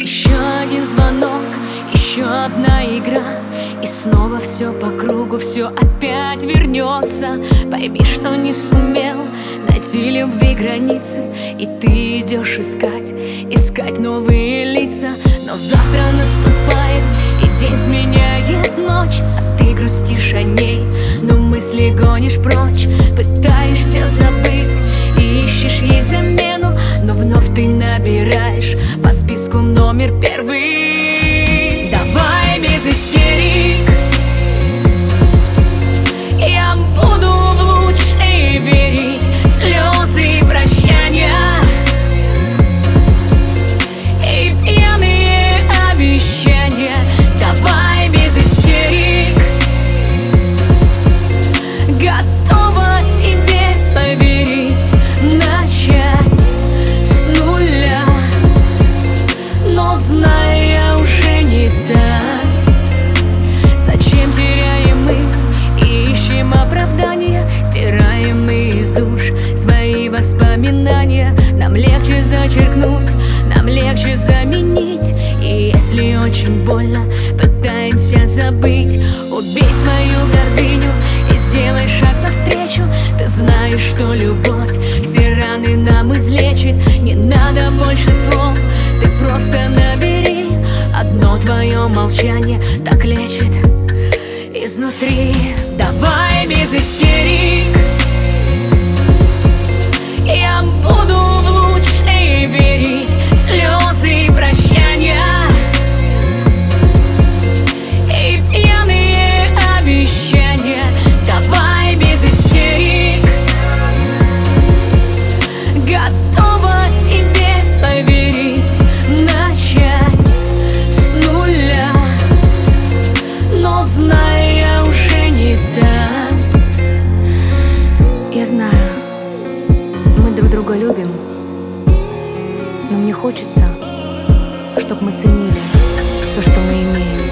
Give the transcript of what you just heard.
Еще один звонок, еще одна игра, и снова все по кругу, все опять вернется. Пойми, что не сумел найти любви границы, и ты идешь искать новые лица. Но завтра наступает, и день сменяет ночь, а ты грустишь о ней, но мысли гонишь прочь. Пытаешься забыть и ищешь ей замену, но вновь ты набираешь по списку номер первый. Давай без истерик, я буду в лучшее верить. Слезы прощания и пьяные обещания. Давай без истерик, готова тебе поверить. Начать с нуля, но зная уже не так. Зачем теряем мы и ищем оправдания? Стираем мы из душ свои воспоминания. Нам легче зачеркнуть, нам легче заменить. И если очень больно, пытаемся забыть. Убей свою гордыню и сделай шаг навстречу. Ты знаешь, что любовь все раны нам излечит. Не надо больше слов, ты просто набери. Одно твое молчание так лечит изнутри. Давай без истерик, я буду в лучшее верить. Слезы прощания и пьяные обещания. Давай без истерик, готова тебе поверить. Начать с нуля, но зная уже не так. Я знаю, мы друг друга любим, но мне хочется, чтоб мы ценили то, что мы имеем.